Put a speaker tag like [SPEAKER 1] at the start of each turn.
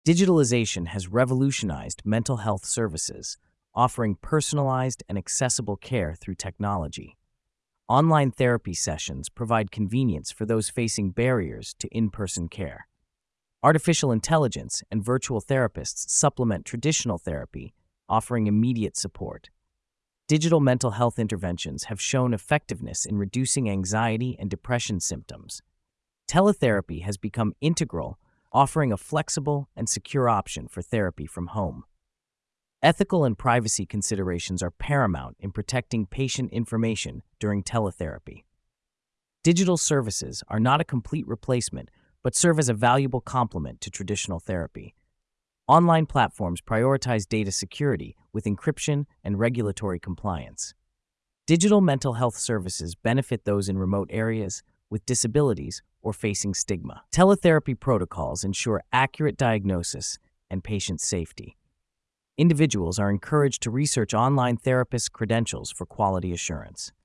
[SPEAKER 1] Digitalization has revolutionized mental health services, offering personalized and accessible care through technology. Online therapy sessions provide convenience for those facing barriers to in-person care. Artificial intelligence and virtual therapists supplement traditional therapy, offering immediate support. Digital mental health interventions have shown effectiveness in reducing anxiety and depression symptoms. Teletherapy has become integral, offering a flexible and secure option for therapy from home. Ethical and privacy considerations are paramount in protecting patient information during teletherapy. Digital services are not a complete replacement, but serve as a valuable complement to traditional therapy. Online platforms prioritize data security with encryption and regulatory compliance. Digital mental health services benefit those in remote areas, with disabilities, or facing stigma. Teletherapy protocols ensure accurate diagnosis and patient safety. Individuals are encouraged to research online therapist credentials for quality assurance.